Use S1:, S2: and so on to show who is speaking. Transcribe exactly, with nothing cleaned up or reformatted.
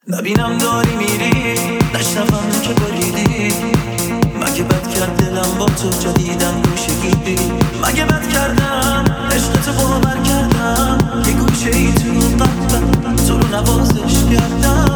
S1: نبینم داری میری، نشنفم که بریدی. مگه بد کرد دلم با تو جدیدم گوشگیری؟ مگه بد کردم عشقتو باور کردم یه گوشه ای تو قلبم تو رو نوازش کردم.